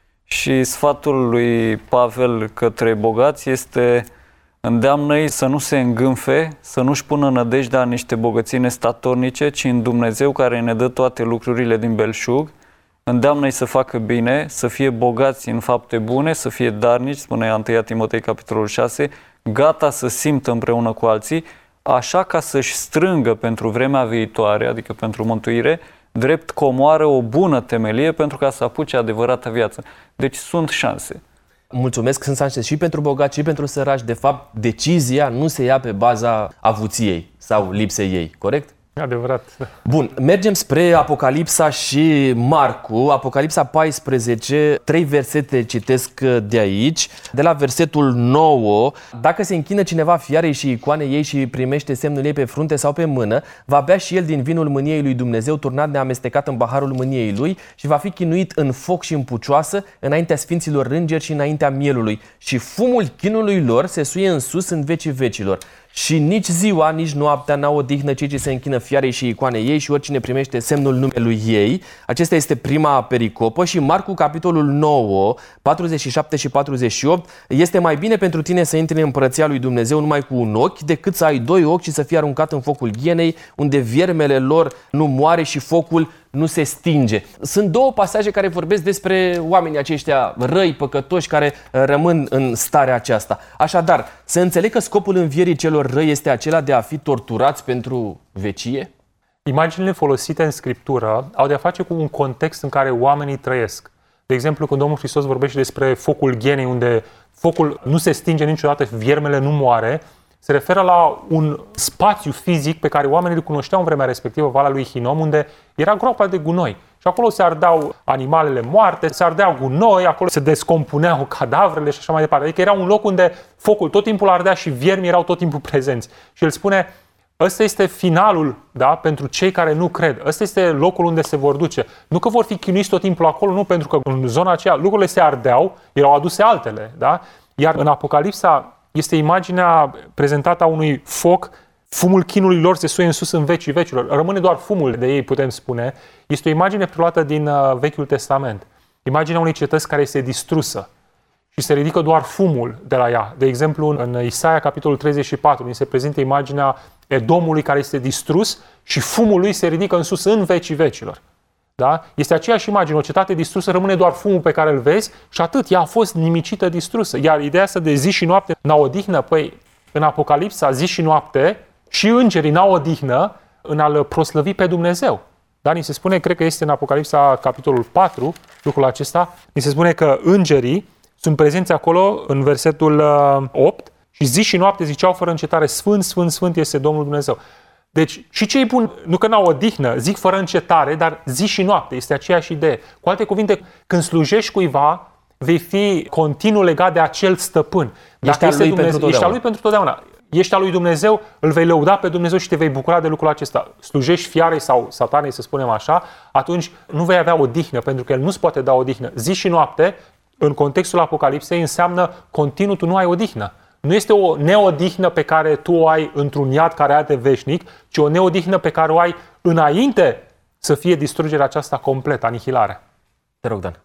Și sfatul lui Pavel către bogați este: îndeamnă-i să nu se îngânfe, să nu-și pună nădejdea în niște bogății nestatornice, ci în Dumnezeu care ne dă toate lucrurile din belșug. Îndeamnă-i să facă bine, să fie bogați în fapte bune, să fie darnici, spune întâi Timotei capitolul șase, gata să simtă împreună cu alții, așa ca să-și strângă pentru vremea viitoare, adică pentru mântuire, drept comoară o bună temelie pentru ca să apuce adevărata viață. Deci sunt șanse. Mulțumesc, sunt șanse și pentru bogați și pentru săraci. De fapt, decizia nu se ia pe baza avuției sau lipsei ei, corect? Adevărat. Bun, mergem spre Apocalipsa și Marcu. Apocalipsa paisprezece, trei versete citesc de aici. De la versetul nouă: dacă se închină cineva fiarei și icoanei ei și primește semnul ei pe frunte sau pe mână, va bea și el din vinul mâniei lui Dumnezeu, turnat neamestecat în paharul mâniei lui, și va fi chinuit în foc și în pucioasă înaintea sfinților îngeri și înaintea mielului. Și fumul chinului lor se suie în sus în vecii vecilor. Și nici ziua, nici noaptea n-au odihnă cei ce se închină fiarei și icoanei ei și oricine primește semnul numelui ei. Acesta este prima pericopă. Și Marcu, capitolul nouă, patruzeci și șapte și patruzeci și opt: este mai bine pentru tine să intri în împărăția lui Dumnezeu numai cu un ochi, decât să ai doi ochi și să fii aruncat în focul ghienei, unde viermele lor nu moare și focul nu se stinge. Sunt două pasaje care vorbesc despre oamenii aceștia răi, păcătoși, care rămân în starea aceasta. Așadar, să înțeleg că scopul învierii celor răi este acela de a fi torturați pentru vecie? Imaginile folosite în Scriptură au de-a face cu un context în care oamenii trăiesc. De exemplu, când Domnul Hristos vorbește despre focul ghenei, unde focul nu se stinge niciodată, viermele nu moare, se referă la un spațiu fizic pe care oamenii îl cunoșteau în vremea respectivă, Valea lui Hinom, unde era groapa de gunoi. Și acolo se ardeau animalele moarte, se ardea gunoi, acolo se descompuneau cadavrele și așa mai departe. Adică era un loc unde focul tot timpul ardea și viermii erau tot timpul prezenți. Și el spune: ăsta este finalul, da, pentru cei care nu cred. Ăsta este locul unde se vor duce. Nu că vor fi chinuiți tot timpul acolo, nu, pentru că în zona aceea lucrurile se ardeau, erau aduse altele, da? Iar în Apocalipsa este imaginea prezentată a unui foc, fumul chinului lor se suie în sus în vecii vecilor. Rămâne doar fumul de ei, putem spune. Este o imagine preluată din uh, Vechiul Testament. Imaginea unei cetăți care este distrusă și se ridică doar fumul de la ea. De exemplu, în Isaia, capitolul treizeci și patru, ni se prezintă imaginea Edomului care este distrus și fumul lui se ridică în sus în vecii vecilor. Da? Este aceeași imagine, o cetate distrusă, rămâne doar fumul pe care îl vezi și atât, ea a fost nimicită, distrusă. Iar ideea asta de zi și noapte n-au odihnă, păi în Apocalipsa zi și noapte și îngerii n-au odihnă în a-L proslăvi pe Dumnezeu. Da? Ni se spune, cred că este în Apocalipsa capitolul patru, lucrul acesta, ni se spune că îngerii sunt prezenți acolo în versetul opt și zi și noapte ziceau fără încetare: Sfânt, Sfânt, Sfânt este Domnul Dumnezeu. Deci, și cei buni, nu că n-au odihnă, zic fără încetare, dar zi și noapte, este aceeași idee. Cu alte cuvinte, când slujești cuiva, vei fi continuu legat de acel stăpân. Ești al lui pentru totdeauna. Ești al lui pentru totdeauna. Ești al lui Dumnezeu, îl vei lăuda pe Dumnezeu și te vei bucura de lucrul acesta. Slujești fiarei sau satanei, să spunem așa, atunci nu vei avea odihnă, pentru că el nu-ți poate da odihnă. Zi și noapte, în contextul Apocalipsei, înseamnă continuu tu nu ai odihnă. Nu este o neodihnă pe care tu o ai într-un iad care arde veșnic, ci o neodihnă pe care o ai înainte să fie distrugerea aceasta completă, anihilarea. Te rog, Dan.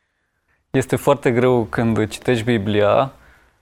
Este foarte greu când citești Biblia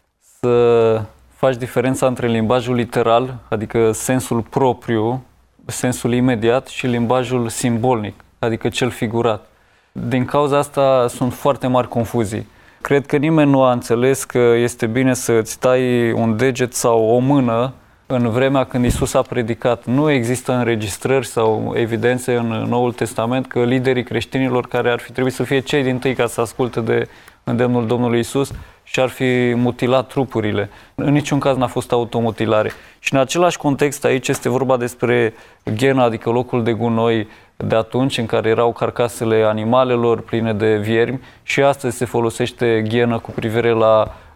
să faci diferența între limbajul literal, adică sensul propriu, sensul imediat, și limbajul simbolnic, adică cel figurat. Din cauza asta sunt foarte mari confuzii. Cred că nimeni nu a înțeles că este bine să îți tai un deget sau o mână în vremea când Iisus a predicat. Nu există înregistrări sau evidențe în Noul Testament că liderii creștinilor, care ar fi trebuit să fie cei dintâi ca să asculte de îndemnul Domnului Iisus, și-ar fi mutilat trupurile. În niciun caz n-a fost automutilare. Și în același context aici este vorba despre ghena, adică locul de gunoi de atunci, în care erau carcasele animalelor pline de viermi, și astăzi se folosește ghenă cu privire la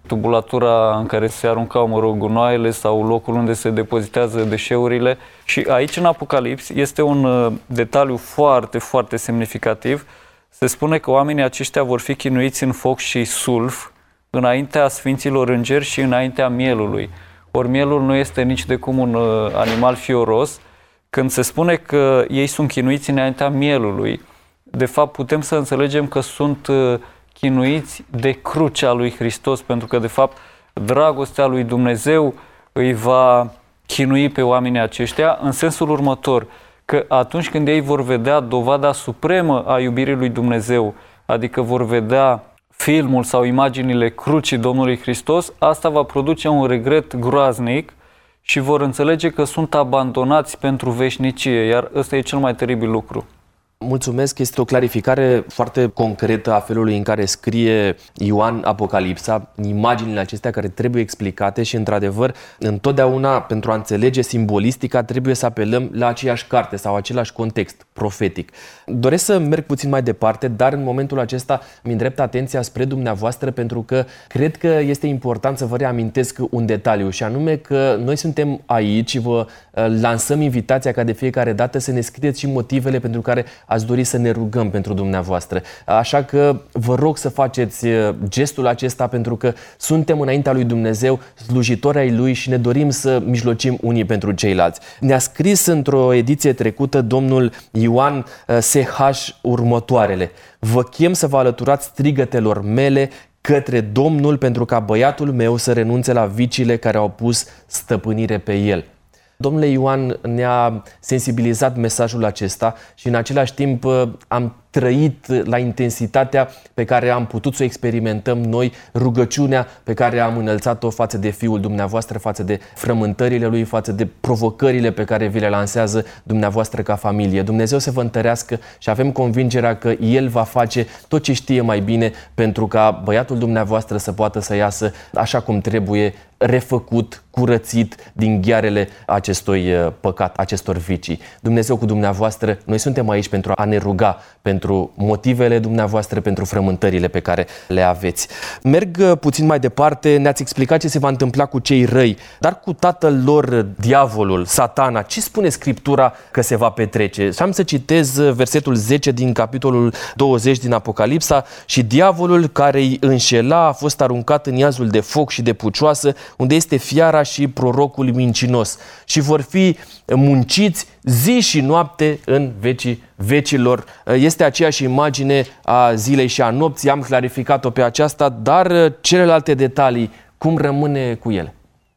tubulatura în care se aruncau, mă rog, gunoaiele sau locul unde se depozitează deșeurile. Și aici, în Apocalips, este un uh, detaliu foarte, foarte semnificativ. Se spune că oamenii aceștia vor fi chinuiți în foc și sulf înaintea sfinților îngeri și înaintea mielului. Ori mielul nu este nici de cum un uh, animal fioros. Când se spune că ei sunt chinuiți înaintea mielului, de fapt putem să înțelegem că sunt uh, chinuiți de crucea lui Hristos, pentru că de fapt dragostea lui Dumnezeu îi va chinui pe oamenii aceștia în sensul următor, că atunci când ei vor vedea dovada supremă a iubirii lui Dumnezeu, adică vor vedea filmul sau imaginile crucii Domnului Hristos, asta va produce un regret groaznic și vor înțelege că sunt abandonați pentru veșnicie, iar ăsta e cel mai teribil lucru. Mulțumesc, este o clarificare foarte concretă a felului în care scrie Ioan Apocalipsa, imaginile acestea care trebuie explicate și, într-adevăr, întotdeauna, pentru a înțelege simbolistica, trebuie să apelăm la aceeași carte sau același context profetic. Doresc să merg puțin mai departe, dar în momentul acesta îmi îndrept atenția spre dumneavoastră, pentru că cred că este important să vă reamintesc un detaliu, și anume că noi suntem aici și vă lansăm invitația ca de fiecare dată să ne scrieți și motivele pentru care ați dori să ne rugăm pentru dumneavoastră. Așa că vă rog să faceți gestul acesta, pentru că suntem înaintea lui Dumnezeu, slujitori ai Lui, și ne dorim să mijlocim unii pentru ceilalți. Ne-a scris într-o ediție trecută domnul Ioan S H următoarele: vă chem să vă alăturați strigătelor mele către Domnul, pentru ca băiatul meu să renunțe la viciile care au pus stăpânire pe el. Domnule Ioan, ne-a sensibilizat mesajul acesta și în același timp am trăit la intensitatea pe care am putut să o experimentăm noi, rugăciunea pe care am înălțat-o față de Fiul dumneavoastră, față de frământările Lui, față de provocările pe care vi le lansează dumneavoastră ca familie. Dumnezeu să vă întărească și avem convingerea că El va face tot ce știe mai bine pentru ca băiatul dumneavoastră să poată să iasă așa cum trebuie, refăcut, curățit din ghearele acestui păcat, acestor vicii. Dumnezeu cu dumneavoastră, noi suntem aici pentru a ne ruga pentru motivele dumneavoastră, pentru frământările pe care le aveți. Merg puțin mai departe, ne-ați explicat ce se va întâmpla cu cei răi, dar cu tatăl lor, diavolul, Satana, ce spune Scriptura că se va petrece? Și am să citez versetul zece din capitolul douăzeci din Apocalipsa: și diavolul care îi înșela a fost aruncat în iazul de foc și de pucioasă, unde este fiara și prorocul mincinos, și vor fi munciți zi și noapte în vecii vecilor. Este aceeași imagine a zilei și a nopții, am clarificat-o pe aceasta, dar celelalte detalii, cum rămâne cu ele?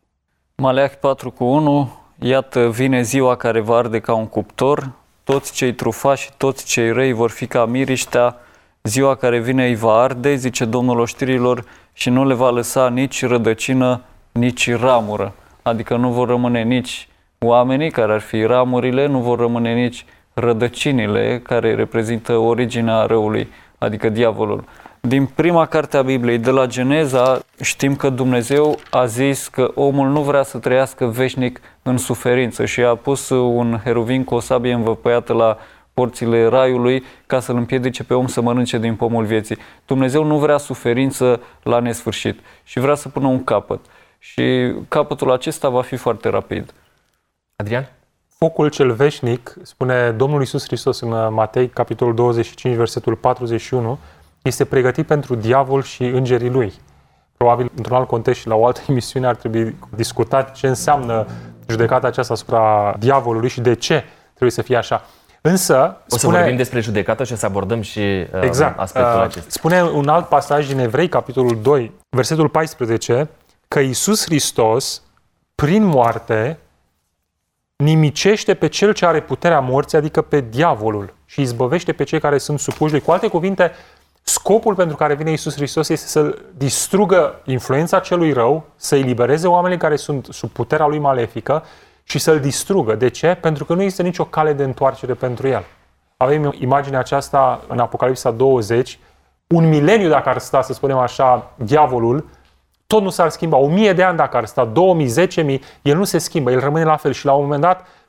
Maleahi patru cu unu: iată, vine ziua care va arde ca un cuptor, toți cei trufași și toți cei răi vor fi ca miriștea, ziua care vine îi va arde, zice Domnul oștirilor, și nu le va lăsa nici rădăcină, nici ramură. Adică nu vor rămâne nici oamenii, care ar fi ramurile, nu vor rămâne nici rădăcinile, care reprezintă originea răului, adică diavolul. Din prima carte a Bibliei, de la Geneza, știm că Dumnezeu a zis că omul nu vrea să trăiască veșnic în suferință și a pus un heruvim cu o sabie învăpăiată la porțile raiului ca să-l împiedice pe om să mănânce din pomul vieții. Dumnezeu nu vrea suferință la nesfârșit și vrea să pună un capăt. Și capătul acesta va fi foarte rapid. Adrian? Focul cel veșnic, spune Domnul Iisus Hristos în Matei, capitolul douăzeci și cinci, versetul patruzeci și unu, este pregătit pentru diavol și îngerii lui. Probabil, într-un alt context și la o altă emisiune, ar trebui discutat ce înseamnă judecata aceasta asupra diavolului și de ce trebuie să fie așa. Însă, o să spune, vorbim despre judecată și să abordăm și uh, exact, aspectul uh, acesta. Spune un alt pasaj din Evrei, capitolul doi, versetul paisprezece, că Iisus Hristos, prin moarte, nimicește pe cel ce are puterea morții, adică pe diavolul, și izbăvește pe cei care sunt supuși lui. Cu alte cuvinte, scopul pentru care vine Iisus Hristos este să distrugă influența celui rău, să elibereze oamenii care sunt sub puterea lui malefică și să-l distrugă. De ce? Pentru că nu există nicio cale de întoarcere pentru el. Avem imaginea aceasta în Apocalipsa douăzeci, un mileniu dacă ar sta, să spunem așa, diavolul, tot nu s-ar schimba. O mie de ani dacă ar sta, două mii, zece mii, el nu se schimbă, el rămâne la fel și la un moment dat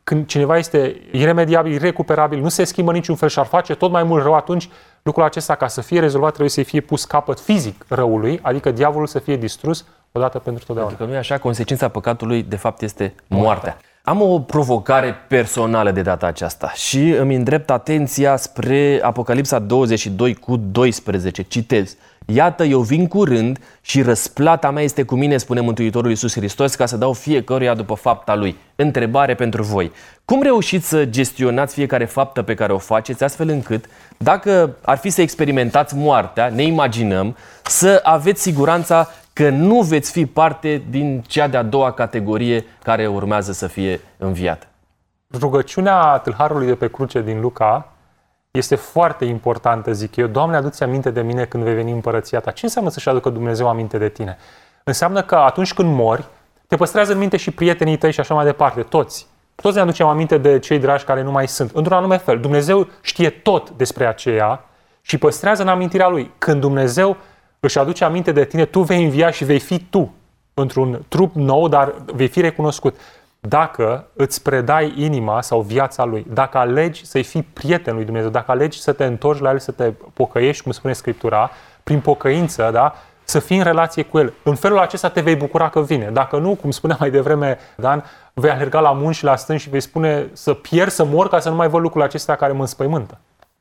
când cineva este iremediabil, irecuperabil, nu se schimbă niciun fel și ar face tot mai mult rău, atunci lucrul acesta, ca să fie rezolvat, trebuie să-i fie pus capăt fizic răului, adică diavolul să fie distrus odată pentru totdeauna. Pentru că nu e așa, consecința păcatului, de fapt, este moartea. Am o provocare personală de data aceasta și îmi îndrept atenția spre Apocalipsa douăzeci și doi cu doisprezece. Citez: Iată, eu vin curând și răsplata mea este cu mine, spune Mântuitorul Iisus Hristos, ca să dau fiecăruia după fapta lui. Întrebare pentru voi: cum reușiți să gestionați fiecare faptă pe care o faceți, astfel încât, dacă ar fi să experimentați moartea, ne imaginăm, să aveți siguranța că nu veți fi parte din cea de-a doua categorie care urmează să fie înviată? Rugăciunea tâlharului de pe cruce din Luca este foarte importantă, zic eu. Doamne, adu-ți aminte de mine când vei veni în împărăția ta. Ce înseamnă să-și aducă Dumnezeu aminte de tine? Înseamnă că atunci când mori, te păstrează în minte și prietenii tăi și așa mai departe, toți. Toți ne aducem aminte de cei dragi care nu mai sunt. Într-un anume fel, Dumnezeu știe tot despre aceea și păstrează în amintirea Lui. Când Dumnezeu își aduce aminte de tine, tu vei învia și vei fi tu într-un trup nou, dar vei fi recunoscut. Dacă îți predai inima sau viața Lui, dacă alegi să-i fii prieten lui Dumnezeu, dacă alegi să te întorci la El, să te pocăiești, cum spune Scriptura, prin pocăință, da? Să fii în relație cu El. În felul acesta te vei bucura că vine. Dacă nu, cum spunea mai devreme Dan, vei alerga la munți și la stânci și vei spune să pierd, să mor, ca să nu mai văd lucrurile acestea care mă înspăimântă.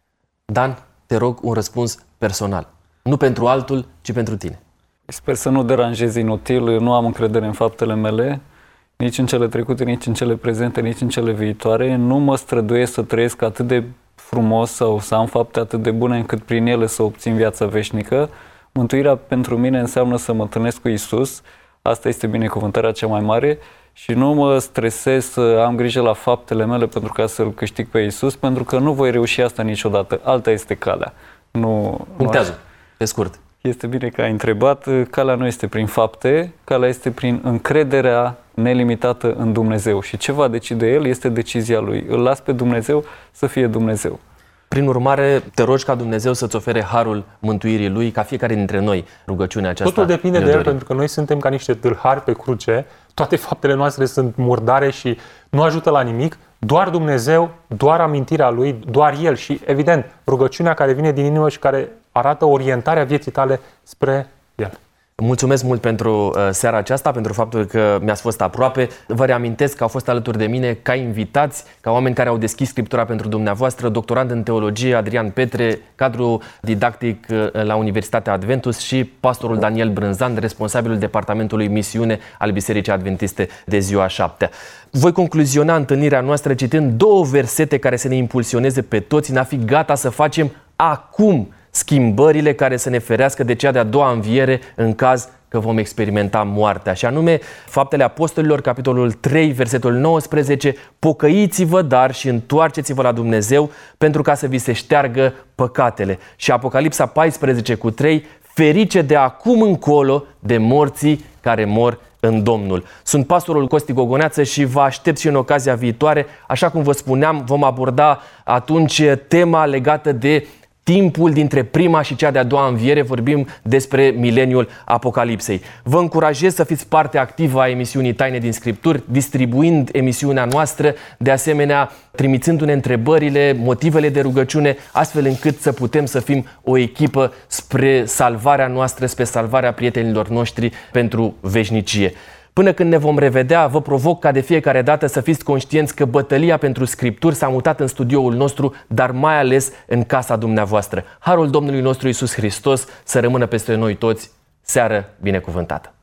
Dan, te rog un răspuns personal. Nu pentru altul, ci pentru tine. Sper să nu deranjez inutil, nu am încredere în faptele mele, nici în cele trecute, nici în cele prezente, nici în cele viitoare. Nu mă străduiesc să trăiesc atât de frumos sau să am fapte atât de bune încât prin ele să obțin viața veșnică. Mântuirea pentru mine înseamnă să mă întâlnesc cu Iisus. Asta este binecuvântarea cea mai mare și nu mă stresez să am grijă la faptele mele pentru ca să-L câștig pe Iisus, pentru că nu voi reuși asta niciodată. Alta este calea. Nu, Punctează, pe scurt. Este bine că ai întrebat. Calea nu este prin fapte, calea este prin încrederea nelimitată în Dumnezeu. Și ce va decide El este decizia Lui. Îl las pe Dumnezeu să fie Dumnezeu. Prin urmare, te rogi ca Dumnezeu să-ți ofere harul mântuirii Lui, ca fiecare dintre noi, rugăciunea aceasta. Totul depinde de El, pentru că noi suntem ca niște tâlhari pe cruce, toate faptele noastre sunt murdare și nu ajută la nimic. Doar Dumnezeu, doar amintirea Lui, doar El și, evident, rugăciunea care vine din inimă și care arată orientarea vieții tale spre El. Mulțumesc mult pentru uh, seara aceasta, pentru faptul că mi-ați fost aproape. Vă reamintesc că au fost alături de mine ca invitați, ca oameni care au deschis Scriptura pentru dumneavoastră, doctorand în teologie Adrian Petre, cadru didactic uh, la Universitatea Adventus și pastorul Daniel Brânzan, responsabilul departamentului misiune al Bisericii Adventiste de ziua a șaptea. Voi concluziona întâlnirea noastră citând două versete care să ne impulsioneze pe toți în a fi gata să facem acum schimbările care să ne ferească de cea de-a doua înviere în caz că vom experimenta moartea. Și anume, Faptele Apostolilor, capitolul trei, versetul nouăsprezece, pocăiți-vă, dar și întoarceți-vă la Dumnezeu pentru ca să vi se șteargă păcatele. Și Apocalipsa paisprezece cu trei, ferice de acum încolo de morții care mor în Domnul. Sunt pastorul Costi Gogoneață și vă aștept și în ocazia viitoare. Așa cum vă spuneam, vom aborda atunci tema legată de timpul dintre prima și cea de-a doua înviere. Vorbim despre mileniul Apocalipsei. Vă încurajez să fiți parte activă a emisiunii Taine din Scripturi, distribuind emisiunea noastră, de asemenea trimițându-ne întrebările, motivele de rugăciune, astfel încât să putem să fim o echipă spre salvarea noastră, spre salvarea prietenilor noștri pentru veșnicie. Până când ne vom revedea, vă provoc ca de fiecare dată să fiți conștienți că bătălia pentru Scripturi s-a mutat în studioul nostru, dar mai ales în casa dumneavoastră. Harul Domnului nostru Iisus Hristos să rămână peste noi toți. Seară binecuvântată!